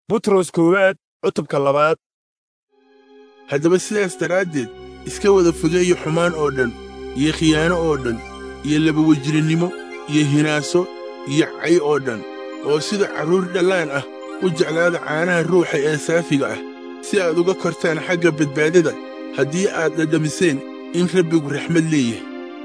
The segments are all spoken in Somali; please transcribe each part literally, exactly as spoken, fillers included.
butros koowaad cutubka labaad. haddaba sidaas daraaddeed iska wada fogeeya xumaan oo dhan iyo khiyaano oo dhan iyo labawejirannimo iyo hinaaso iyo cay oo dhan oo sida carruur dhallaan ah u jeclaada caanaha ruuxa ee saafiga ah si aad uga kortaan xagga badbaadada haddii aad dhadhamiseen in rabbigu raxmad leeyahay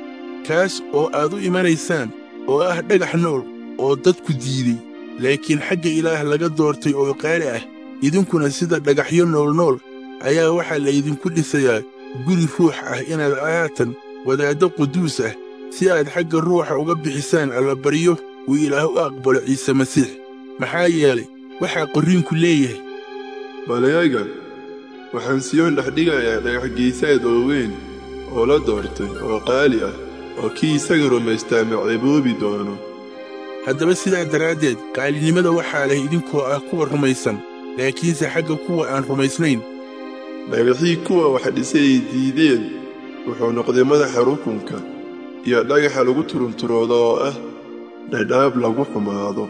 kaas oo aad u imanaysaan oo ah dhagax nool oo dadku diiday laakiin xagga ilaah laga doortay oo qaali ah idinkuna sida dhagaxyo noolnool ayaa waxaa laydinku dhisayaa guri ruux ah inaad ahaatan wadaaddo quduus ah si aad xagga ruuxa uga bixisaan allabaryo uu ilaah u aqbalo ciise masiix maxaa yeelay waxaa qorriinku leeyahay baleegan waxaan siyoon dhex dhigayaa dhagax geesaad oo weyn oo la doortay oo qaali ah oo kii isaga rumaystaa macdaboobi doono haddaba sidaa daraaddeed qaalinimada waxaa leh idinkoo ah kuwa rumaysan laakiinse xagga kuwa aan rumaysnayn dhagaxii kuwa wax dhisayay diideen wuxuu noqday madaxa rukunka iyo dhagaxa lagu turunturoodo oo ah dhadhaab lagu xumaado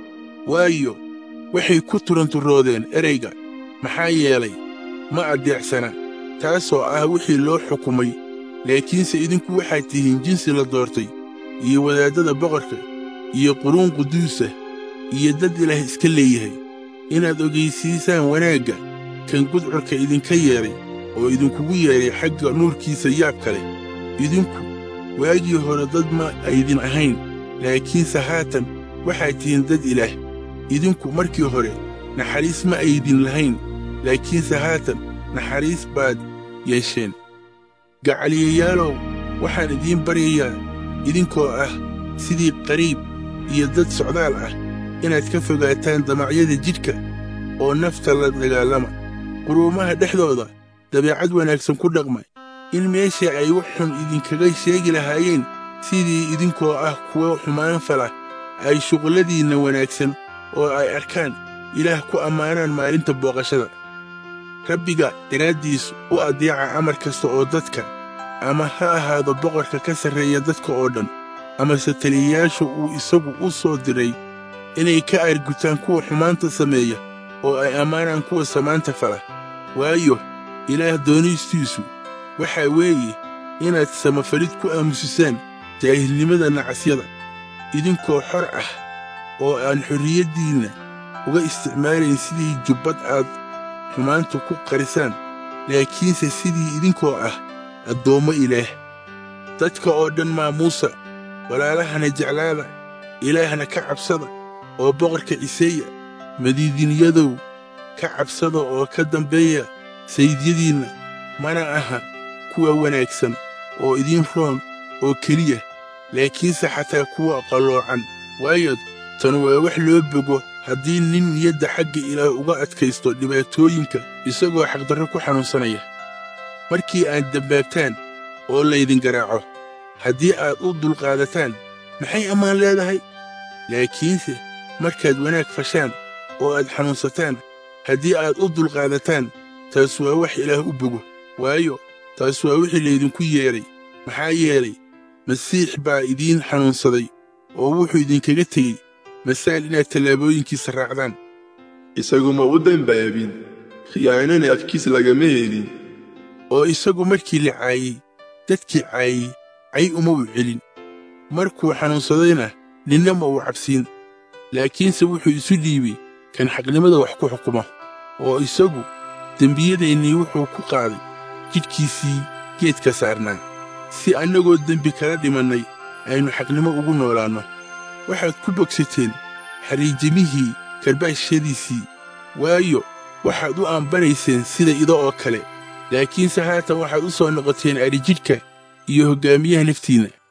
waayo waxay ku turunturoodeen erayga maxaa yeelay ma addeecsana taasoo ah wixii loo xukumay laakiinse idinku waxaad tihiin jinsi la doortay iyo wadaaddada boqorka iyo quruun quduusa iyo dad ilaah iska leeyahay inaad ogaysiisaan wanaagga kan gudcurka idinka yeedhay oo idinkugu yeedhay xagga nuurkiisa yaabka leh idinku waagii hore dad ma aydin ahayn laakiinse haatan waxaad tihiin dad ilaah idinku markii hore naxariis ma aydin lahayn laakiinse haatan naxariis baad yeesheen gacaliyayaalow waxaan idiin baryayaa idinkoo ah sidii qariib iyo dad socdaal ah inaad ka fogaataan damacyada jidhka oo nafta la dagaalama quruumaha dhexdooda dabeecad wanaagsan ku dhaqma in meesha ay wax xun idinkaga sheegi lahaayeen sidii idinkoo ah kuwa xumaan fala ay shuqulladiinna wanaagsan oo ay arkaan ilaah ku ammaanaan maalinta booqashada rabbiga daraaddiis u addeeca amar kasta oo dadka ama ha ahaado boqorka ka sarreeya dadka oo dhan amase taliyayaasha uu isagu u soo diray inay ka aargutaan kuwa xumaanta sameeya oo ay ammaanaan kuwa samaanta fala waayo ilaah doonistiisu waxaa weeye inaad samafalid ku aamusisaan jaahilnimada nacasyada idinkoo xor ah oo aan xorriyaddiinna uga isticmaalayn sidii jubbad aad xumaanta ku qarisaan laakiinse sidii idinkoo ah addoommo ilaah dadka oo dhan maamuusa walaalahana jeclaada ilaahna ka cabsada oo boqorka ciseeya madiidinyadow ka cabsada oo ka dambeeya sayidyadiinna mana aha kuwa wanaagsan oo idiin roon oo keliya laakiinse xataa kuwa qalloocan waayo tan waa wax loo bogo haddii nin niyadda xagga ilaah uga adkaysto dhibaatooyinka isagoo xaqdarro ku xanuunsanaya markii aad dambaabtaan oo laydin garaaco haddii aad u dulqaadataan maxay ammaan leedahay laakiinse markaad wanaag fashaan oo aad xanuunsataan haddii aad u dulqaadataan taas waa wax ilaah u bogo waayo taas waa wixii laydinku yeedhay maxaa yeelay masiix baa idiin xanuunsaday oo wuxuu idinkaga tegey masaal inaad tallaabooyinkiisa raacdaan isagu ma u dambaabin khiyaanana afkiis lagama helin oo isagu markii la caayey dadkii caayey cay uma u celin markuu xanuunsadayna ninna ma uu cabsiin laakiinse wuxuu isu dhiibay kan xaqnimada wax ku xukuma oo isagu dembiyadaennii wuxuu ku qaaday jidhkiisii geedka saarnaa si annagoo dembi kala dhimannay aynu xaqnimo ugu noolaanno waxaad ku bogsateen xariijimihii karbaashadiisii waayo waxaad u aambanayseen sida ido oo kale laakiinse haatan waxaad u soo noqoteen adhijidhka iyo hoggaamiyaha naftiinna